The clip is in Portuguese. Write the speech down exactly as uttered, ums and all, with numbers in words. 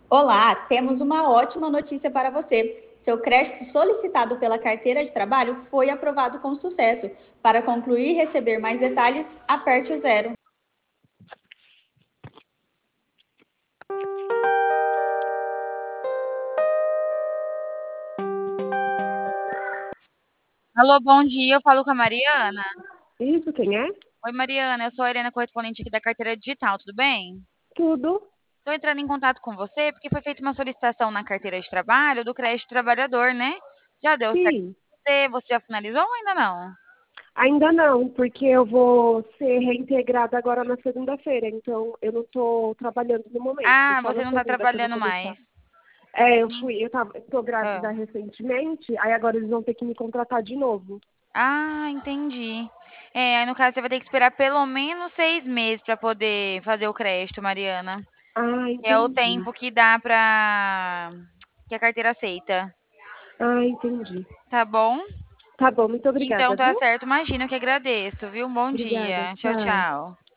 Olá, temos uma ótima notícia para você. Seu crédito solicitado pela carteira de trabalho foi aprovado com sucesso. Para concluir e receber mais detalhes, aperte o zero. Alô, bom dia. Eu falo com a Mariana. Isso, quem é? Oi, Mariana. Eu sou a Helena, correspondente aqui da carteira digital. Tudo bem? Tudo. Estou entrando em contato com você porque foi feita uma solicitação na carteira de trabalho do crédito trabalhador, né? Já deu certo Sim. pra você? Você já finalizou ou ainda não? Ainda não, porque eu vou ser reintegrada agora na segunda-feira, então eu não estou trabalhando no momento, Ah, só você na não está segunda que eu vou trabalhando começar. mais. É, eu Sim. fui, eu tava, tô grávida Ah, recentemente, aí agora eles vão ter que me contratar de novo. Ah, entendi. É, aí no caso você vai ter que esperar pelo menos seis meses para poder fazer o crédito, Mariana. Ah, Que é o entendi. tempo que dá para que a carteira aceita. Ah, entendi. Tá bom? Tá bom, muito Então obrigada, tá viu? certo. Imagina que agradeço, viu? Um bom Obrigada, dia. Tchau, tchau. tchau.